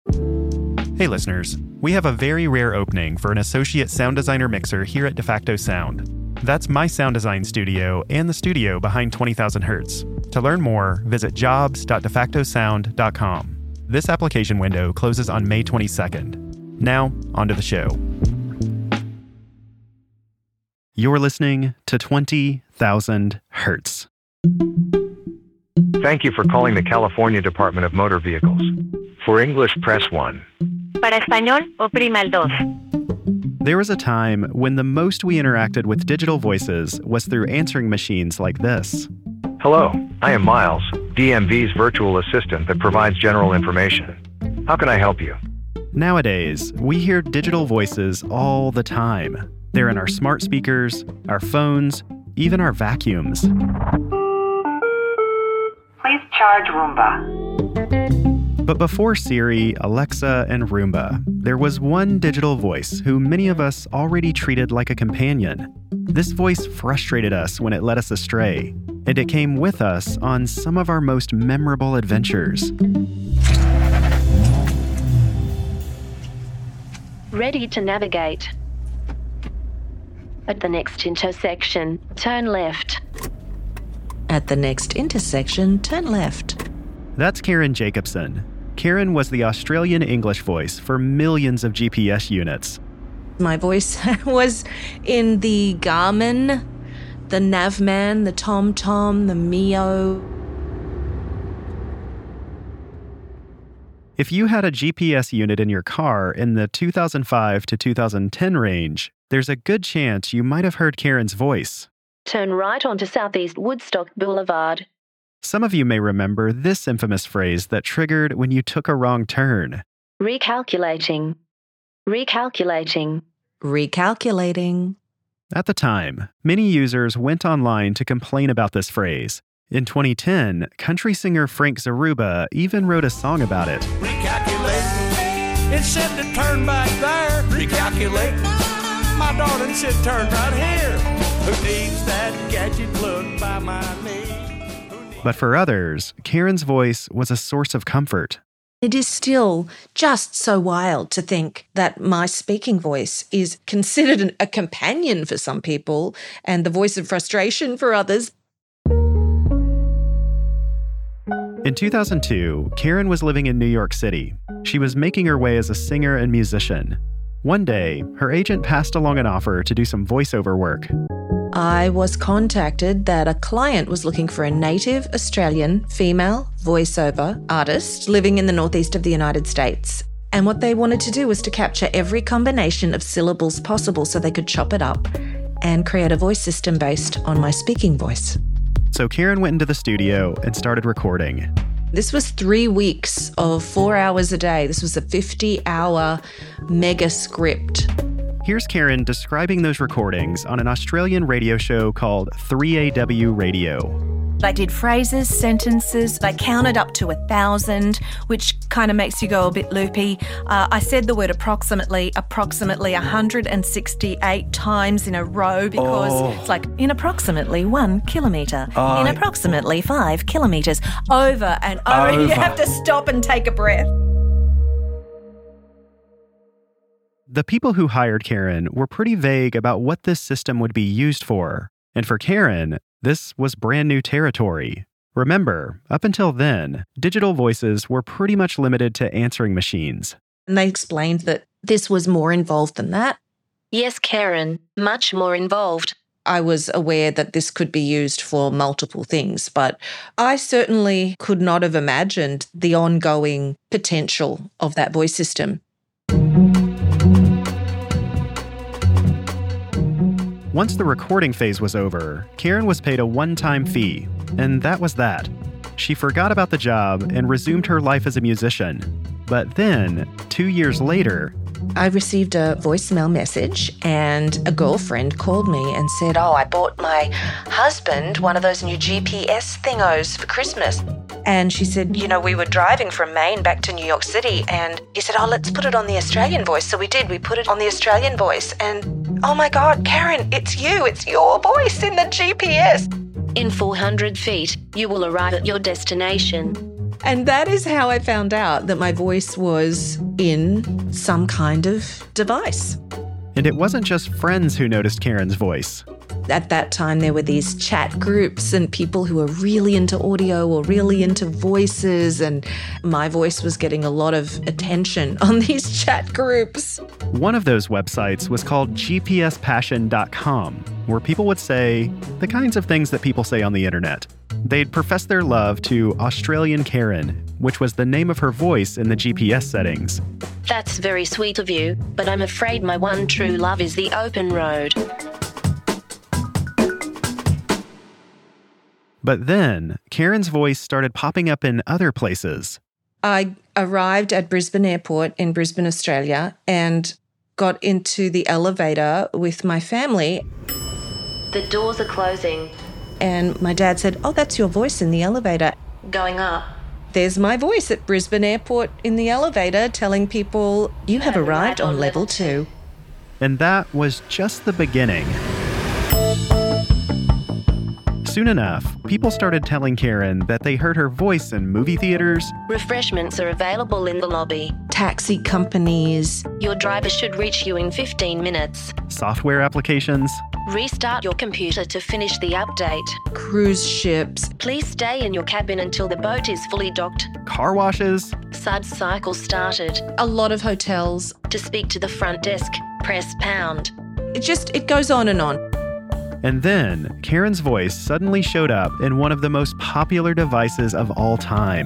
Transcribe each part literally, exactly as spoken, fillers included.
Hey listeners, we have a very rare opening for an associate sound designer mixer here at DeFacto Sound. That's my sound design studio and the studio behind twenty thousand hertz. To learn more, visit jobs dot defacto sound dot com. This application window closes on May twenty-second. Now, onto the show. You're listening to twenty thousand hertz. Thank you for calling the California Department of Motor Vehicles. For English, press one. Para español, oprima el dos. There was a time when the most we interacted with digital voices was through answering machines like this. Hello, I am Miles, D M V's virtual assistant that provides general information. How can I help you? Nowadays, we hear digital voices all the time. They're in our smart speakers, our phones, even our vacuums. Please charge Roomba. But before Siri, Alexa, and Roomba, there was one digital voice who many of us already treated like a companion. This voice frustrated us when it led us astray, and it came with us on some of our most memorable adventures. Ready to navigate. At the next intersection, turn left. At the next intersection, turn left. That's Karen Jacobson. Karen was the Australian English voice for millions of G P S units. My voice was in the Garmin, the Navman, the TomTom, the Mio. If you had a G P S unit in your car in the two thousand five to two thousand ten range, there's a good chance you might have heard Karen's voice. Turn right onto Southeast Woodstock Boulevard. Some of you may remember this infamous phrase that triggered when you took a wrong turn. Recalculating. Recalculating. Recalculating. At the time, many users went online to complain about this phrase. In twenty ten, country singer Frank Zaruba even wrote a song about it. Recalculating. It said to turn back there. Recalculating. My darling said turn right here. Who needs that gadget plugged by my knee? But for others, Karen's voice was a source of comfort. It is still just so wild to think that my speaking voice is considered an, a companion for some people and the voice of frustration for others. In two thousand two, Karen was living in New York City. She was making her way as a singer and musician. One day, her agent passed along an offer to do some voiceover work. I was contacted that a client was looking for a native Australian female voiceover artist living in the northeast of the United States. And what they wanted to do was to capture every combination of syllables possible so they could chop it up and create a voice system based on my speaking voice. So Karen went into the studio and started recording. This was three weeks of four hours a day. This was a fifty-hour mega script. Here's Karen describing those recordings on an Australian radio show called three A W Radio. I did phrases, sentences. I counted up to a thousand, which kind of makes you go a bit loopy. Uh, I said the word approximately, approximately one hundred sixty-eight times in a row because oh. it's like in approximately one kilometre, oh. in approximately five kilometres, over and over. over. You have to stop and take a breath. The people who hired Karen were pretty vague about what this system would be used for. And for Karen, this was brand new territory. Remember, up until then, digital voices were pretty much limited to answering machines. And they explained that this was more involved than that. Yes, Karen, much more involved. I was aware that this could be used for multiple things, but I certainly could not have imagined the ongoing potential of that voice system. Once the recording phase was over, Karen was paid a one-time fee, and that was that. She forgot about the job and resumed her life as a musician. But then, two years later, I received a voicemail message and a girlfriend called me and said, oh, I bought my husband one of those new G P S thingos for Christmas. And she said, you know, we were driving from Maine back to New York City and he said, oh, let's put it on the Australian voice. So we did. We put it on the Australian voice and, oh my God, Karen, it's you. It's your voice in the G P S. In four hundred feet, you will arrive at your destination. And that is how I found out that my voice was in some kind of device. And it wasn't just friends who noticed Karen's voice. At that time, there were these chat groups and people who were really into audio or really into voices, and my voice was getting a lot of attention on these chat groups. One of those websites was called G P S passion dot com, where people would say the kinds of things that people say on the internet. They'd profess their love to Australian Karen, which was the name of her voice in the G P S settings. That's very sweet of you, but I'm afraid my one true love is the open road. But then, Karen's voice started popping up in other places. I arrived at Brisbane Airport in Brisbane, Australia, and got into the elevator with my family. The doors are closing. And my dad said, "Oh, that's your voice in the elevator." Going up. There's my voice at Brisbane Airport in the elevator telling people, "You have arrived on level two." And that was just the beginning. Soon enough, people started telling Karen that they heard her voice in movie theaters. Refreshments are available in the lobby. Taxi companies. Your driver should reach you in fifteen minutes. Software applications. Restart your computer to finish the update. Cruise ships. Please stay in your cabin until the boat is fully docked. Car washes. Sub cycle started. A lot of hotels. To speak to the front desk, press pound. It just, it goes on and on. And then, Karen's voice suddenly showed up in one of the most popular devices of all time.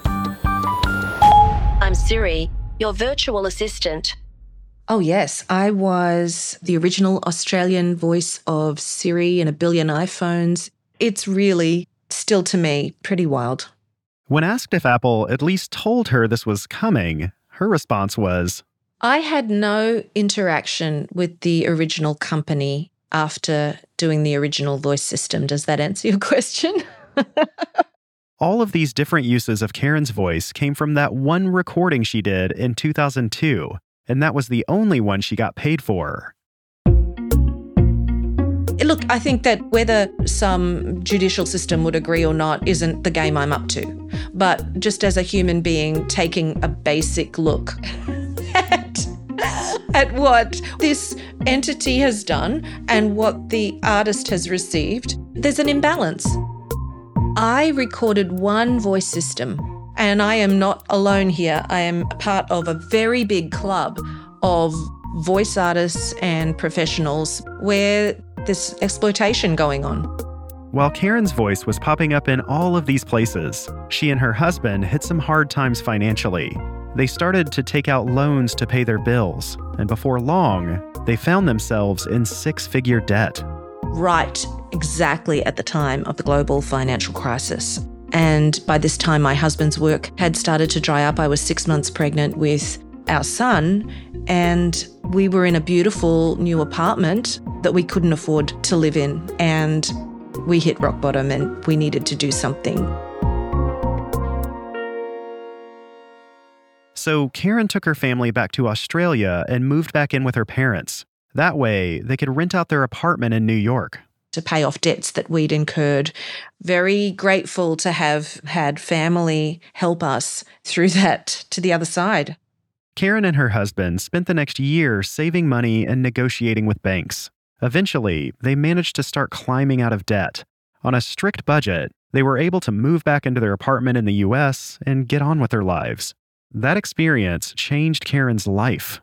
I'm Siri, your virtual assistant. Oh yes, I was the original Australian voice of Siri in a billion iPhones. It's really, still to me, pretty wild. When asked if Apple at least told her this was coming, her response was, I had no interaction with the original company after doing the original voice system. Does that answer your question? All of these different uses of Karen's voice came from that one recording she did in two thousand two, and that was the only one she got paid for. Look, I think that whether some judicial system would agree or not isn't the game I'm up to. But just as a human being taking a basic look at, at what this entity has done and what the artist has received, there's an imbalance. I recorded one voice system, and I am not alone here. I am part of a very big club of voice artists and professionals where there's exploitation going on. While Karen's voice was popping up in all of these places, she and her husband hit some hard times financially. They started to take out loans to pay their bills, and before long, they found themselves in six-figure debt. Right, exactly at the time of the global financial crisis. And by this time, my husband's work had started to dry up. I was six months pregnant with our son, and we were in a beautiful new apartment that we couldn't afford to live in. And we hit rock bottom and we needed to do something. So Karen took her family back to Australia and moved back in with her parents. That way, they could rent out their apartment in New York. To pay off debts that we'd incurred. Very grateful to have had family help us through that to the other side. Karen and her husband spent the next year saving money and negotiating with banks. Eventually, they managed to start climbing out of debt. On a strict budget, they were able to move back into their apartment in the U S and get on with their lives. That experience changed Karen's life.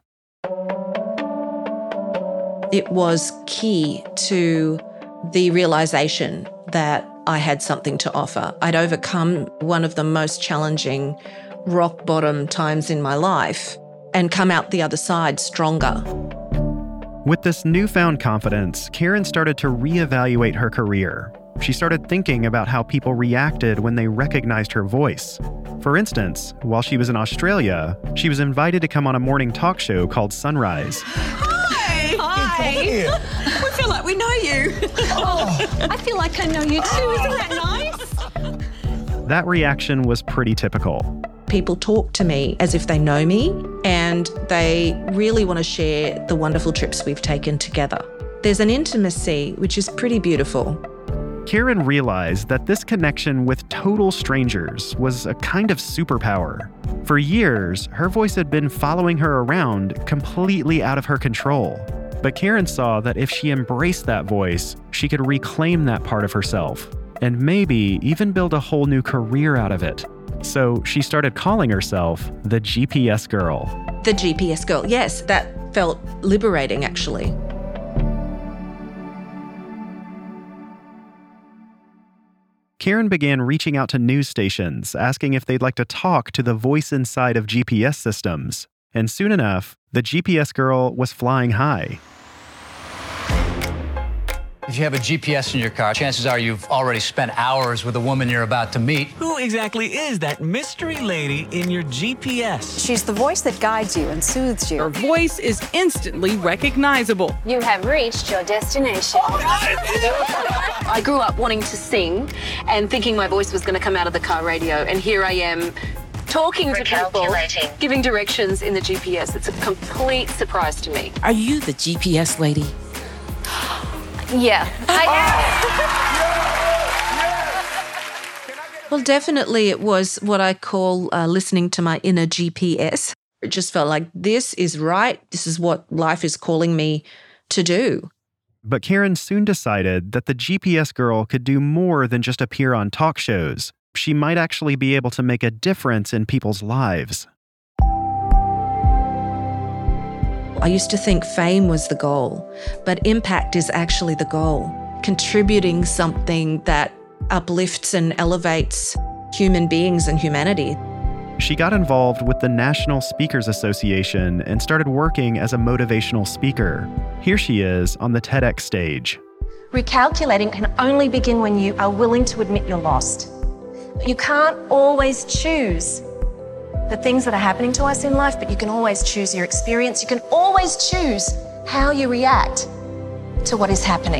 It was key to the realization that I had something to offer. I'd overcome one of the most challenging rock bottom times in my life and come out the other side stronger. With this newfound confidence, Karen started to reevaluate her career. She started thinking about how people reacted when they recognized her voice. For instance, while she was in Australia, she was invited to come on a morning talk show called Sunrise. Hi! Hi! We feel like we know you. Oh, I feel like I know you too. Isn't that nice? That reaction was pretty typical. People talk to me as if they know me, and they really want to share the wonderful trips we've taken together. There's an intimacy which is pretty beautiful. Karen realized that this connection with total strangers was a kind of superpower. For years, her voice had been following her around, completely out of her control. But Karen saw that if she embraced that voice, she could reclaim that part of herself, and maybe even build a whole new career out of it. So she started calling herself the G P S girl. The G P S girl, yes, that felt liberating actually. Karen began reaching out to news stations, asking if they'd like to talk to the voice inside of G P S systems. And soon enough, the G P S girl was flying high. If you have a G P S in your car, chances are you've already spent hours with the woman you're about to meet. Who exactly is that mystery lady in your G P S? She's the voice that guides you and soothes you. Her voice is instantly recognizable. You have reached your destination. I grew up wanting to sing and thinking my voice was going to come out of the car radio, and here I am talking to people, giving directions in the G P S. It's a complete surprise to me. Are you the G P S lady? Yeah, I am. Well, definitely it was what I call uh, listening to my inner G P S. It just felt like this is right. This is what life is calling me to do. But Karen soon decided that the G P S girl could do more than just appear on talk shows. She might actually be able to make a difference in people's lives. I used to think fame was the goal, but impact is actually the goal. Contributing something that uplifts and elevates human beings and humanity. She got involved with the National Speakers Association and started working as a motivational speaker. Here she is on the TEDx stage. Recalculating can only begin when you are willing to admit you're lost. You can't always choose the things that are happening to us in life, but you can always choose your experience. You can always choose how you react to what is happening.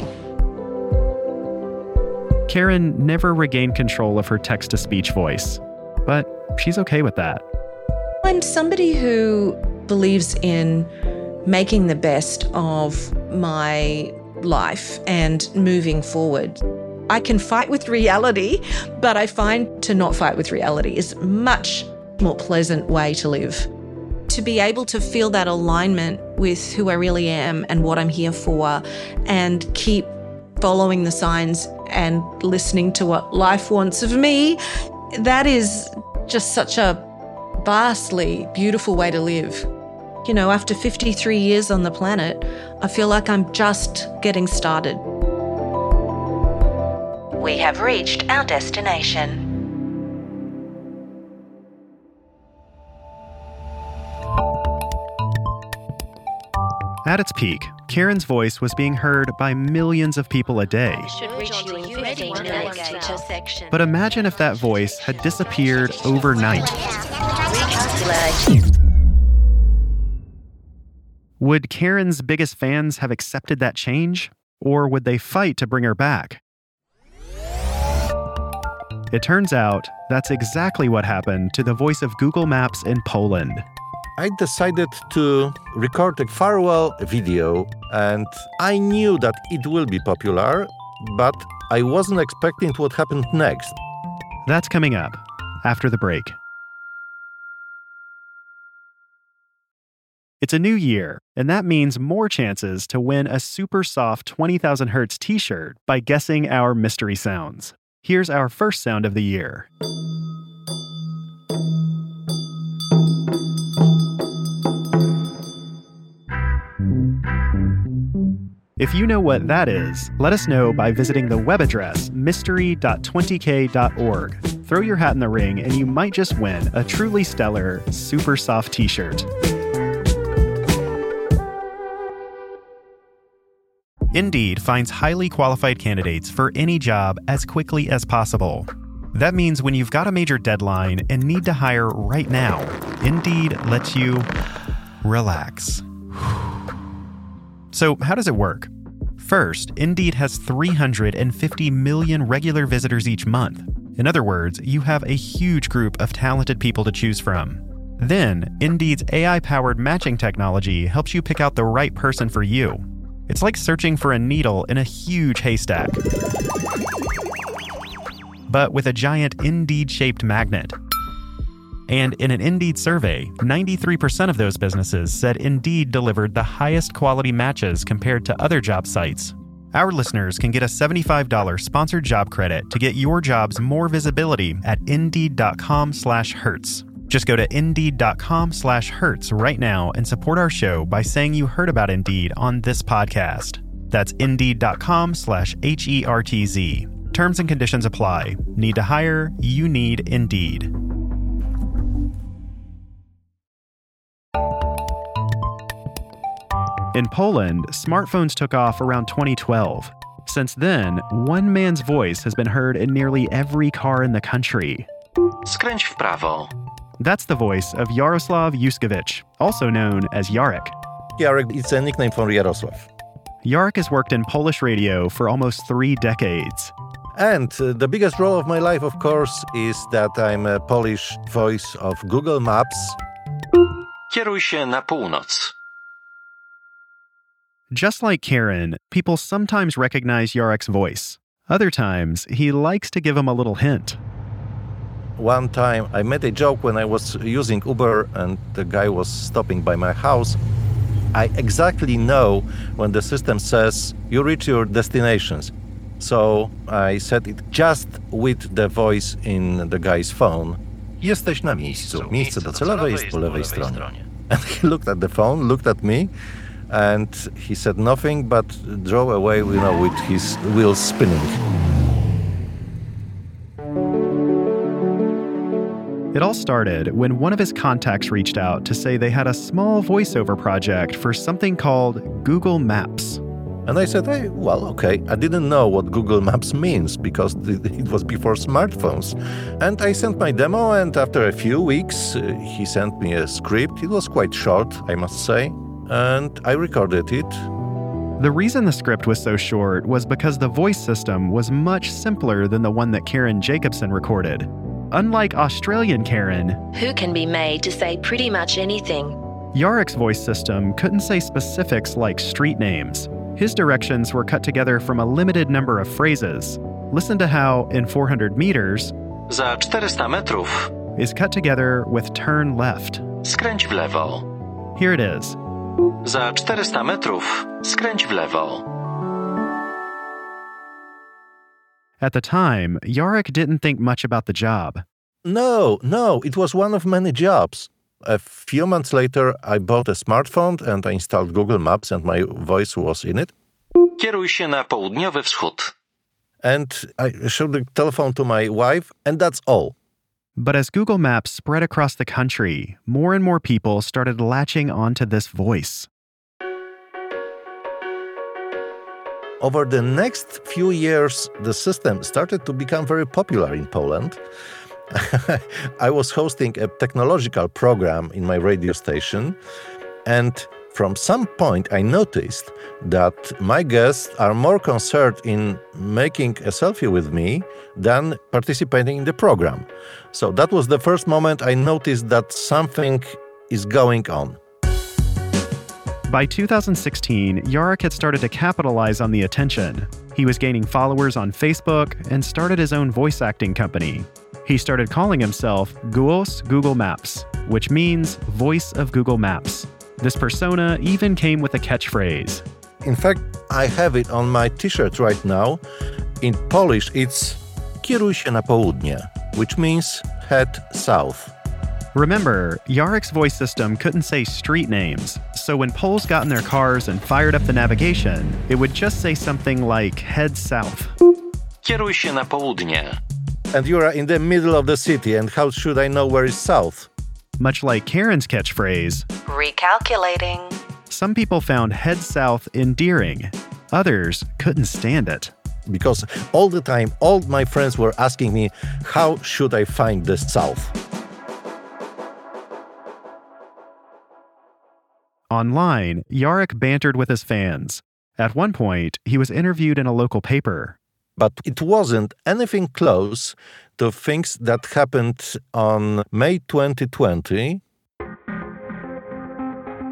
Karen never regained control of her text-to-speech voice, but she's okay with that. I'm somebody who believes in making the best of my life and moving forward. I can fight with reality, but I find to not fight with reality is much more pleasant way to live. To be able to feel that alignment with who I really am and what I'm here for, and keep following the signs and listening to what life wants of me, that is just such a vastly beautiful way to live. You know, after fifty-three years on the planet, I feel like I'm just getting started. We have reached our destination. At its peak, Karen's voice was being heard by millions of people a day. But imagine if that voice had disappeared overnight. Would Karen's biggest fans have accepted that change? Or would they fight to bring her back? It turns out that's exactly what happened to the voice of Google Maps in Poland. I decided to record a farewell video, and I knew that it will be popular, but I wasn't expecting what happened next. That's coming up after the break. It's a new year, and that means more chances to win a super soft twenty thousand hertz t-shirt by guessing our mystery sounds. Here's our first sound of the year. If you know what that is, let us know by visiting the web address mystery dot twenty k dot org. Throw your hat in the ring and you might just win a truly stellar, super soft t-shirt. Indeed finds highly qualified candidates for any job as quickly as possible. That means when you've got a major deadline and need to hire right now, Indeed lets you relax. So how does it work? First, Indeed has three hundred fifty million regular visitors each month. In other words, you have a huge group of talented people to choose from. Then, Indeed's A I-powered matching technology helps you pick out the right person for you. It's like searching for a needle in a huge haystack. but with a giant Indeed-shaped magnet. And in an Indeed survey, ninety-three percent of those businesses said Indeed delivered the highest quality matches compared to other job sites. Our listeners can get a seventy-five dollars sponsored job credit to get your jobs more visibility at Indeed.com slash Hertz. Just go to Indeed.com slash Hertz right now and support our show by saying you heard about Indeed on this podcast. That's Indeed.com slash H E R T Z. Terms and conditions apply. Need to hire? You need Indeed. In Poland, smartphones took off around twenty twelve. Since then, one man's voice has been heard in nearly every car in the country. Skręć w prawo. That's the voice of Jaroslav Yuskevich, also known as Jarek. Jarek is a nickname for Jaroslav. Jarek has worked in Polish radio for almost three decades. And uh, the biggest role of my life, of course, is that I'm a Polish voice of Google Maps. Kieruj się na północ. Just like Karen, people sometimes recognize Jarek's voice. Other times, he likes to give them a little hint. One time I made a joke when I was using Uber and the guy was stopping by my house. I exactly know when the system says, you reach your destinations. So I said it just with the voice in the guy's phone. Jesteś na miejscu. Miejsce docelowe jest po lewej stronie. And he looked at the phone, looked at me, and he said nothing but drove away, you know, with his wheels spinning. It all started when one of his contacts reached out to say they had a small voiceover project for something called Google Maps. And I said, hey, well, okay. I didn't know what Google Maps means because it was before smartphones. And I sent my demo, and after a few weeks, uh, he sent me a script. It was quite short, I must say, and I recorded it. The reason the script was so short was because the voice system was much simpler than the one that Karen Jacobson recorded. Unlike Australian Karen, who can be made to say pretty much anything, Jarek's voice system couldn't say specifics like street names. His directions were cut together from a limited number of phrases. Listen to how, in four hundred meters, Za czterysta metrów. is cut together with turn left. Skręć w lewo. Here it is. Za czterysta metrów. Skręć w lewo. At the time, Jarek didn't think much about the job. No, no, it was one of many jobs. A few months later, I bought a smartphone and I installed Google Maps and my voice was in it. Kieruj się na południowy wschód. And I showed the telephone to my wife, and that's all. But as Google Maps spread across the country, more and more people started latching onto this voice. Over the next few years, the system started to become very popular in Poland. I was hosting a technological program in my radio station, and from some point I noticed that my guests are more concerned in making a selfie with me than participating in the program. So that was the first moment I noticed that something is going on. By two thousand sixteen, Jarek had started to capitalize on the attention. He was gaining followers on Facebook and started his own voice acting company. He started calling himself Głos Google Maps, which means voice of Google Maps. This persona even came with a catchphrase. In fact, I have it on my t-shirt right now. In Polish, it's Kieruj się na południe, which means head south. Remember, Jarek's voice system couldn't say street names, so when Poles got in their cars and fired up the navigation, it would just say something like head south. Kieruj się na południe. And you are in the middle of the city, and how should I know where is south? Much like Karen's catchphrase, recalculating. Some people found head south endearing. Others couldn't stand it. Because all the time, all my friends were asking me, how should I find the south? Online, Jarek bantered with his fans. At one point, he was interviewed in a local paper. But it wasn't anything close to things that happened on May twenty twenty.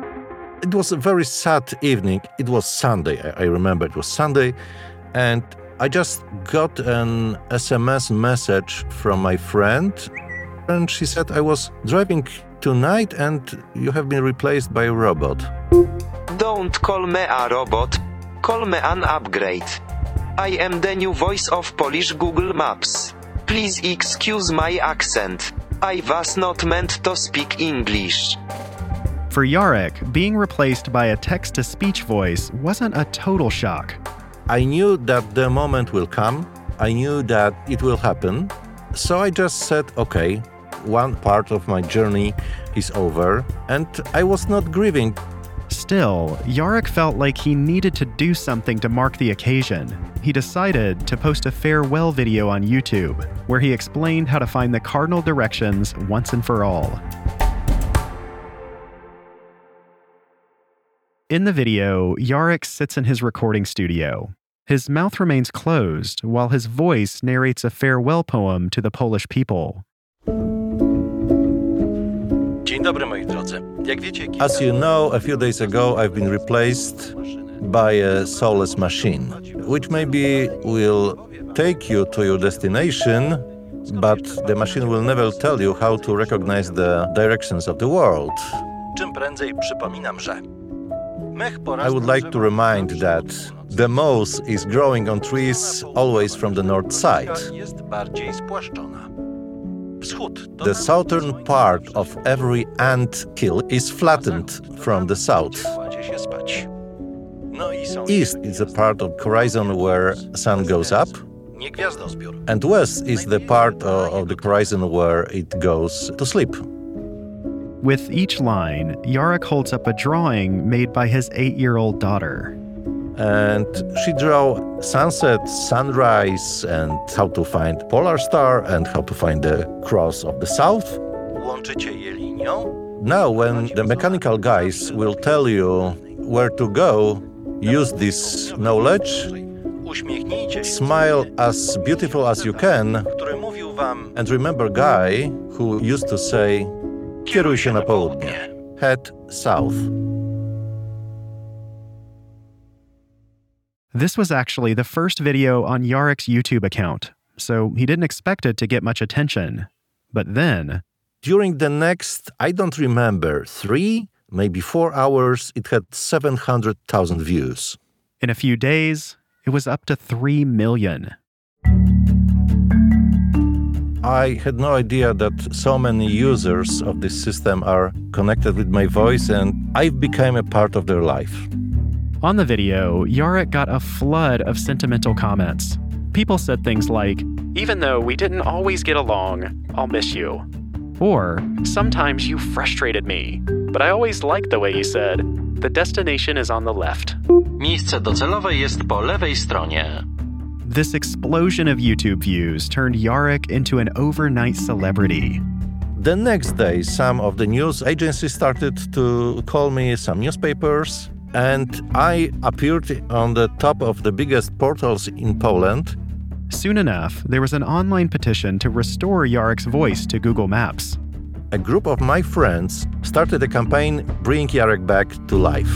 It was a very sad evening. It was Sunday. I remember it was Sunday. And I just got an S M S message from my friend, and she said I was driving tonight and you have been replaced by a robot. Don't call me a robot, call me an upgrade. I am the new voice of Polish Google Maps. Please excuse my accent. I was not meant to speak English. For Jarek, being replaced by a text-to-speech voice wasn't a total shock. I knew that the moment will come. I knew that it will happen. So I just said, okay, one part of my journey is over, and I was not grieving. Still, Jarek felt like he needed to do something to mark the occasion. He decided to post a farewell video on YouTube, where he explained how to find the cardinal directions once and for all. In the video, Jarek sits in his recording studio. His mouth remains closed, while his voice narrates a farewell poem to the Polish people. As you know, a few days ago I've been replaced by a soulless machine, which maybe will take you to your destination, but the machine will never tell you how to recognize the directions of the world. I would like to remind that the moss is growing on trees always from the north side. The southern part of every ant hill is flattened from the south. East is the part of the horizon where sun goes up, and west is the part of the horizon where it goes to sleep. With each line, Jarek holds up a drawing made by his eight-year-old daughter. And she drew sunset, sunrise, and how to find polar star, and how to find the cross of the south. Now, when the mechanical guys will tell you where to go, use this knowledge, smile as beautiful as you can, and remember Guy, who used to say, kieruj się na południe, head south. This was actually the first video on Jarek's YouTube account, so he didn't expect it to get much attention. But then... During the next, I don't remember, three, maybe four hours, it had seven hundred thousand views. In a few days, it was up to three million. I had no idea that so many users of this system are connected with my voice, and I've become a part of their life. On the video, Jarek got a flood of sentimental comments. People said things like, "Even though we didn't always get along, I'll miss you." Or, "Sometimes you frustrated me, but I always liked the way you said, the destination is on the left." Miejsce docelowe jest po lewej stronie. This explosion of YouTube views turned Jarek into an overnight celebrity. The next day, some of the news agencies started to call me, some newspapers, and I appeared on the top of the biggest portals in Poland. Soon enough, there was an online petition to restore Jarek's voice to Google Maps. A group of my friends started a campaign Bring Jarek Back to Life.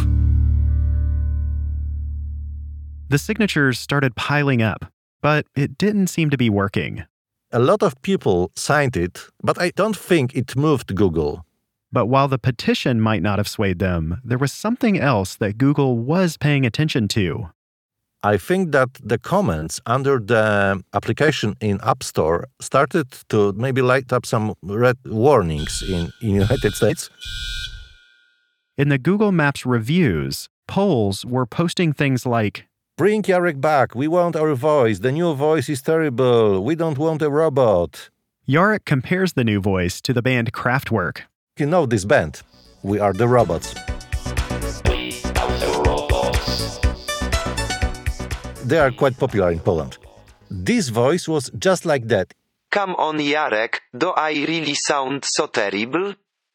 The signatures started piling up, but it didn't seem to be working. A lot of people signed it, but I don't think it moved Google. But while the petition might not have swayed them, there was something else that Google was paying attention to. I think that the comments under the application in App Store started to maybe light up some red warnings in the United States. In the Google Maps reviews, polls were posting things like, "Bring Jarek back, we want our voice, the new voice is terrible, we don't want a robot." Jarek compares the new voice to the band Kraftwerk. You know this band, We Are the Robots. We are the robots. They are quite popular in Poland. This voice was just like that. Come on, Jarek, do I really sound so terrible?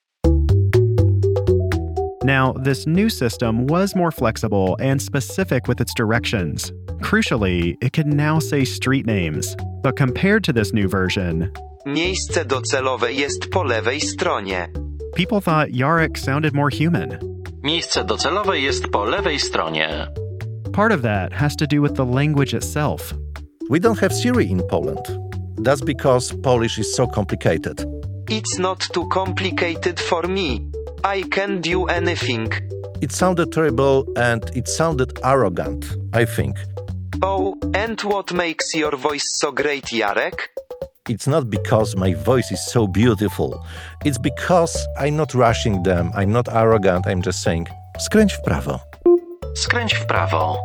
Now, this new system was more flexible and specific with its directions. Crucially, it could now say street names. But compared to this new version, Miejsce docelowe jest po lewej stronie. People thought Jarek sounded more human. Miejsce docelowe jest po lewej stronie. Part of that has to do with the language itself. We don't have Siri in Poland. That's because Polish is so complicated. It's not too complicated for me. I can do anything. It sounded terrible and it sounded arrogant, I think. Oh, and what makes your voice so great, Jarek? It's not because my voice is so beautiful. It's because I'm not rushing them. I'm not arrogant. I'm just saying, skręć w prawo. Skręć w prawo.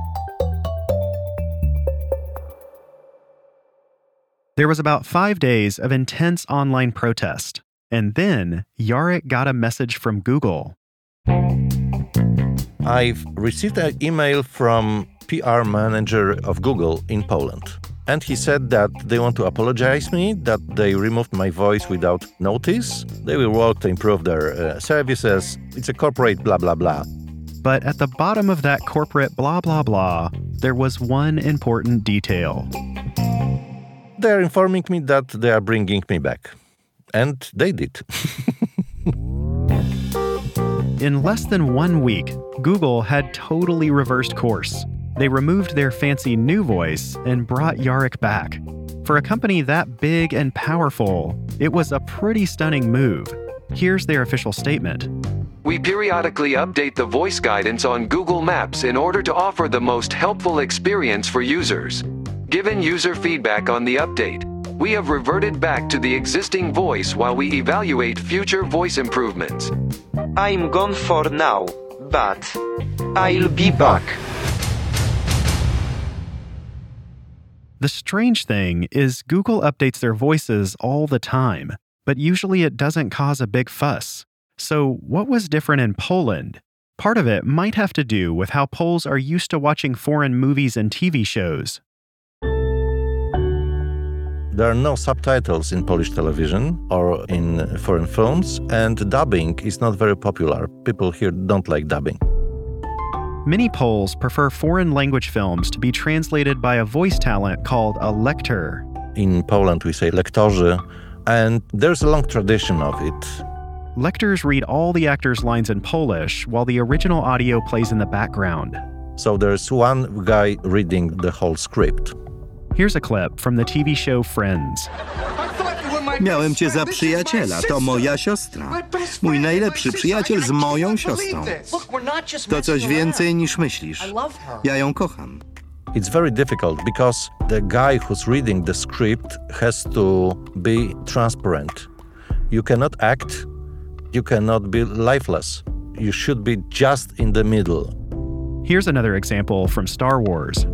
There was about five days of intense online protest. And then Jarek got a message from Google. I've received an email from P R manager of Google in Poland. And he said that they want to apologize me, that they removed my voice without notice. They will work to improve their uh, services. It's a corporate blah, blah, blah. But at the bottom of that corporate blah, blah, blah, there was one important detail. They're informing me that they are bringing me back. And they did. In less than one week, Google had totally reversed course. They removed their fancy new voice and brought Jarek back. For a company that big and powerful, it was a pretty stunning move. Here's their official statement. We periodically update the voice guidance on Google Maps in order to offer the most helpful experience for users. Given user feedback on the update, we have reverted back to the existing voice while we evaluate future voice improvements. I'm gone for now, but I'll be back. The strange thing is Google updates their voices all the time, but usually it doesn't cause a big fuss. So what was different in Poland? Part of it might have to do with how Poles are used to watching foreign movies and T V shows. There are no subtitles in Polish television or in foreign films, and dubbing is not very popular. People here don't like dubbing. Many Poles prefer foreign language films to be translated by a voice talent called a lektor. In Poland we say lektorzy, and there's a long tradition of it. Lektors read all the actors' lines in Polish while the original audio plays in the background. So there's one guy reading the whole script. Here's a clip from the T V show Friends. Miałem cię za przyjaciela, to moja siostra. Mój najlepszy przyjaciel z moją siostrą. To coś więcej niż myślisz. Ja ją kocham. It's very difficult because the guy who's reading the script has to be transparent. You cannot act, you cannot be lifeless. You should be just in the middle. Here's another example from Star Wars.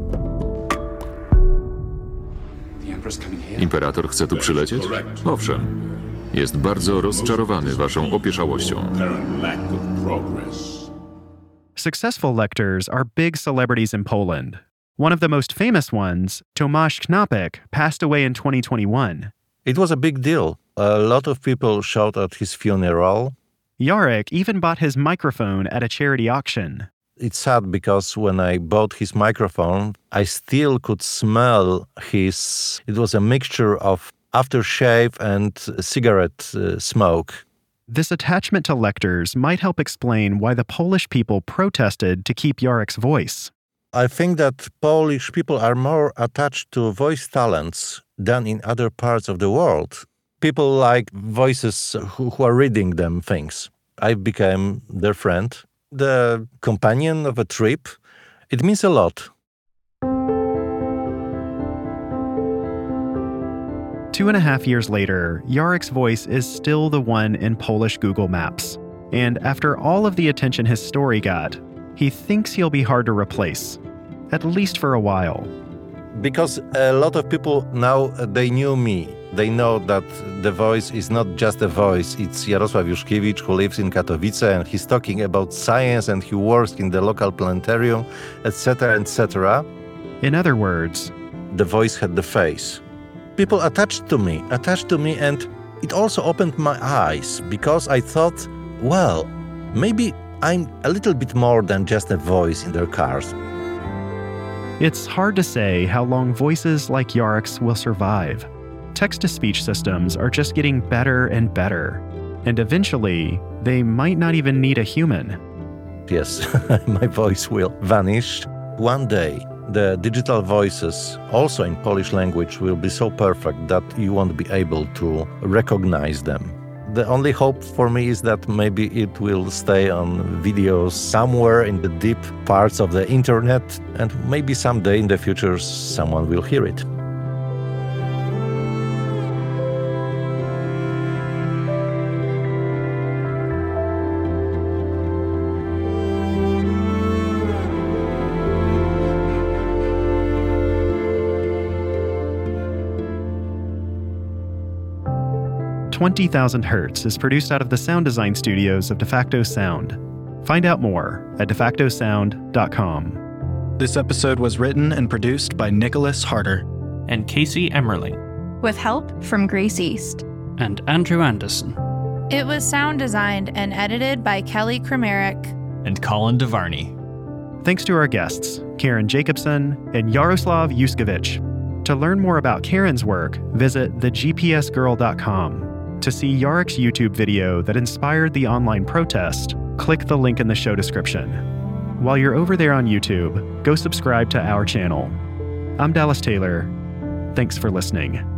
Imperator chce tu przylecieć? Owszem. Jest bardzo rozczarowany waszą opieszałością. Successful lektors are big celebrities in Poland. One of the most famous ones, Tomasz Knapek, passed away in twenty twenty-one. It was a big deal. A lot of people showed at his funeral. Jarek even bought his microphone at a charity auction. It's sad because when I bought his microphone, I still could smell his... It was a mixture of aftershave and cigarette uh, smoke. This attachment to lektors might help explain why the Polish people protested to keep Jarek's voice. I think that Polish people are more attached to voice talents than in other parts of the world. People like voices who, who are reading them things. I became their friend, the companion of a trip. It means a lot. Two and a half years later, Jarek's voice is still the one in Polish Google Maps. And after all of the attention his story got, he thinks he'll be hard to replace, at least for a while. Because a lot of people now, they knew me. They know that the voice is not just a voice. It's Jarosław Juszkiewicz who lives in Katowice and he's talking about science and he works in the local planetarium, et cetera, et cetera. In other words, the voice had the face. People attached to me, attached to me, and it also opened my eyes because I thought, well, maybe I'm a little bit more than just a voice in their cars. It's hard to say how long voices like Jarek's will survive. Text-to-speech systems are just getting better and better, and eventually, they might not even need a human. Yes, my voice will vanish. One day, the digital voices, also in Polish language, will be so perfect that you won't be able to recognize them. The only hope for me is that maybe it will stay on videos somewhere in the deep parts of the internet, and maybe someday in the future someone will hear it. twenty thousand Hertz is produced out of the sound design studios of DeFacto Sound. Find out more at de facto sound dot com. This episode was written and produced by Nicholas Harder and Casey Emmerling, with help from Grace East and Andrew Anderson. It was sound designed and edited by Kelly Kramerick and Colin DeVarney. Thanks to our guests, Karen Jacobson and Yaroslav Yuskevich. To learn more about Karen's work, visit the G P S girl dot com. To see Yarek's YouTube video that inspired the online protest, click the link in the show description. While you're over there on YouTube, go subscribe to our channel. I'm Dallas Taylor. Thanks for listening.